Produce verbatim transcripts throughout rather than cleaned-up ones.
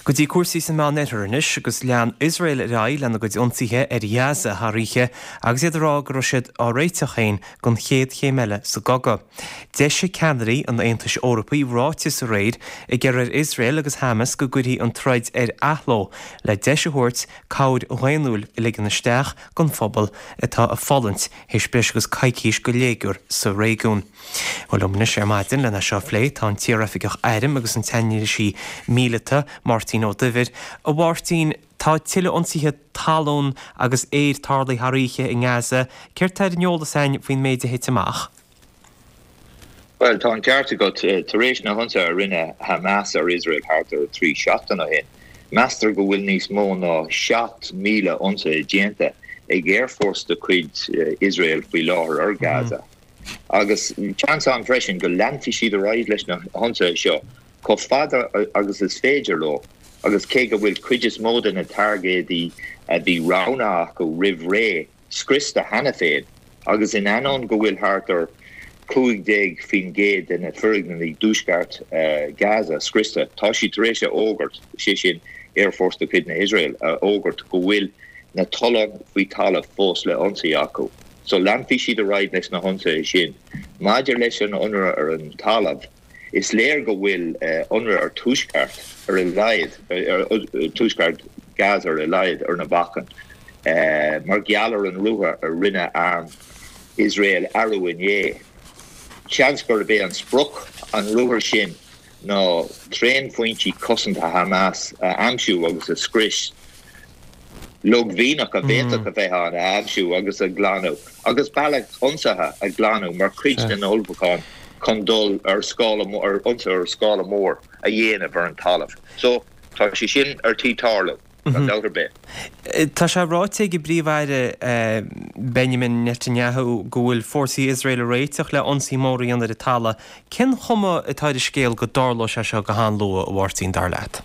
Go dtí cuasaí sa má netarnis agus lean Israel raí lena go dionsaithe ar Gaza tharíe agus iad rá go siad á réiteachéin gon chéad chéile sa gaga. De sé Canadaí an Aontais Eorpaí ráte sa réid i gceir Israel agus Hamas go gcuirí an troid ar athló le de thuirt cáid réanúil i ligan isteach gon phobal atá a fallant héis breis agus caiicís go léigiúr sa réigiún. Bhfuil sé maidin lena seo phlé tá an tírafiigech éirim agus an teine sí míleta Martin ó David a bhhartín tá tiile ionsaithe talún agus éir tarlaí tharíe i Gaza, céir teid neolala sain faoin méid a hit amach? Well, tá an cearta go taréis na hunsa a rinne Hamas ar Israel thart ar trí seachtain a hin. Meastar go bhfuil níos mó ná seacht míle onsa i déanta ag Air Force de chuid Israel faoi láthair ar Gaza. Agus chance an freisin go leantaí siad a ráid leis na hunsa seo có fada agus is féidir lo agus cé go bhfuil cuideas móda na targédaí a bhí ránach go ribh ré scrista hena féin agus in anon go bhfuil thart ar cúig déag fin géad in a firignaí dúsgart Gaza scrista tá si taréis ógart sé sin Air Force de chuid na Israel ógart go bhfuil na tola faoi tala fós le onsaí acu. So leantaí siad a ráid leis na hunsa sin. Maidir leis an unra ar an talamh is léir go bhfuil uh, unra ar túisceart ar a laid, ar túisceart Gaza ar a laid ar na bachan. Uh, mar geallar an ruha ar rinne arm Israel arúin é. Chans gur bé an spruch an ruhar sin ná tréin fointí cosanta Hamas uh, amsú agus a scris. Log vínach a bhéach a bheith an amsú agus a glanú. Agus bailach onsathe a glanú mar cuid den olbacán condol ar scala mór ar unsa ar scala mór a dhéanamh ar an talamh. So tá si sin ar tí tarla an dátar bé. Tá sé ráite go bríomhhaide Benjamin Netanyahu go bhfuil fórsaí Israel a réiteach le onsaí móraí an de tala. Cin chuma atá de scéal go darló se seo go hála a bhhartaín dar leat?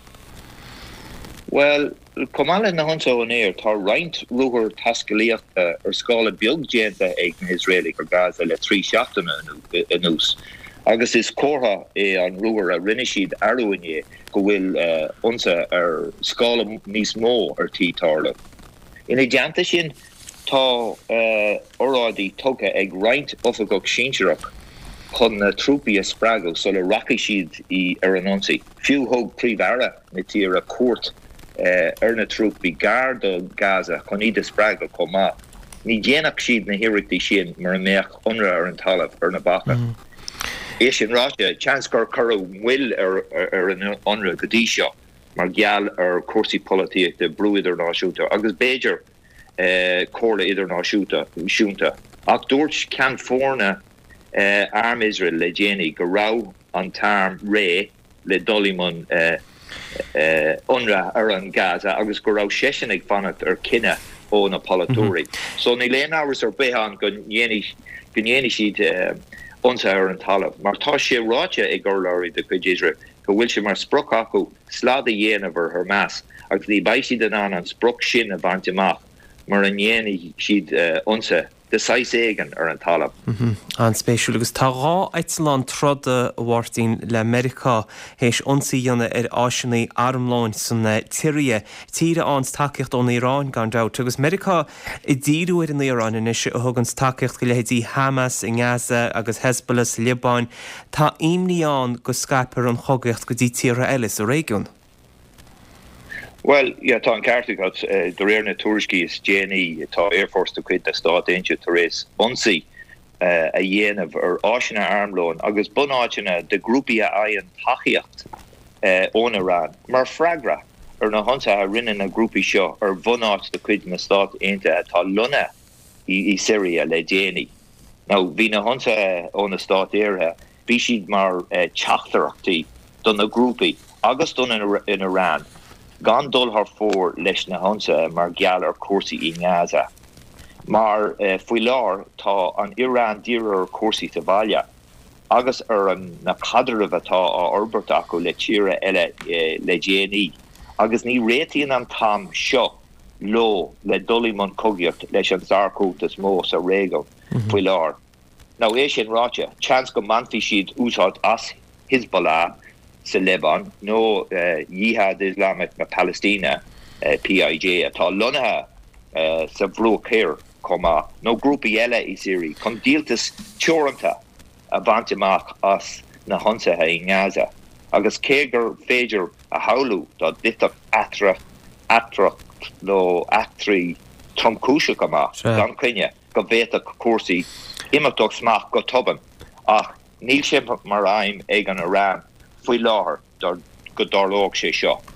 Well, Comala na hunsa an éir tá roint ruhar tascalíochta ar scála beag déanta ag na Israeli ar Gaza le trí seachtaina anús. Agus is córtha é an ruhar a rinne siad arúine go bhfuil uh, unsa ar scála níos mó ar tí tarla. Ina deanta sin tá uh, orádaí tuga ag roint ofagach sinseach chun na trúpaí a sppragu so le raci siad i ar an onsaí. Fiú thug príomhara na tíar a cuat Uh, ar na trúpaí gar do Gaza chun iad a sppraga có má. Ní déanach siad na hiirictaí sin mar a méach unra ar an talamh ar na bacha. Mm. É sin ráte, chans gur curú bhfuil ar, ar, ar an unra go dtí seo mar geall ar cuasaí políteach de brú idirnáisiúnta agus béidir uh, córa idirnáisiúnta siúnta. Ach dúirt cean fórna uh, arm Israel le déanaí go rá an tarm ré le dolimon uh, Uh, unra ar an Gaza agus go rá sesin ag fannacht ar cinenne ó na palatóí. Mm-hmm. So ní léon áras ar béhan go gnéine siad uh, onsa ar an talamh. Mar tá sé ráte ag gurláirí de chuid Israel go bhfuil sé mar spruch acu sláda dhéanamh ar más agus ní baisi den an an spruch sin a bhaint amach mar an dhéana siad uh, onsa de sais éigen ar an talamh. Mm-hmm. An spéisiú agus tá rá Eitleán troda bhhartaín le America héis onsaí dhéanana ar áisinaí armláin san tíre tíre ans takeíocht ón Iarán gan dát. Agus America i ddíú ar an Iarán inis a thugans takeíocht go lehéadí Hamas in Gaza agus Hezbollah Libán. Tá imníán go scapar an chogaíocht go dtí tíre eiles a réigiún. Well, yeah, tá an cearta got uh, do réir na tuairiscí is déanaí tá Air Force de chuid na Stát Aontaithe tar éis onsaí uh, a dhéanamh ar áisina armlóin agus bunáitina de grúpaí a aon tachaíocht uh, ón Iarán. Mar freagra ar na hunsa a rinne na grúpaí seo ar bhunáit de chuid na Stát Aontaithe atá luna i, i Syria le déanaí. Now, bhí na hunsa uh, ón na Stát Éirithe bhí siad mar uh, teachtarachtaí don na grúpaí agus don in, in Iarán. Gan dul haar voor leis na hunsa mar geall ar cuasaí i Gaza. Mar uh, foioi lár tá an Iarán dírear cuasaí sa bhaile agus ar an na cadarmh atá á orbert acu le tíre eile uh, le déanaí. Agus ní réitíonn an tam seo lo le dolimon cogiacht leis an zarcútas mó sa régal foioi lár. Now é sin ráte, chans go mantaí siad úsáid as Hezbollah sa Lebanon, nó uh, Jihad Islamic na Palestina, uh, P I J, atá lonathe uh, sa bhrú céir comá, nó grúpa eile i Syria, chun díoltas teoranta a bhaintach as na honsathe i Gaza. Agus cé gur féidir a haulú dá ditach atra atracht nó atrí tromcúise comá, gan clinne go bhéach cuasaí imeachtóg smach go toban, ach níl sé mar aim ag an Iran faoi láthair go dárlóg sé seo.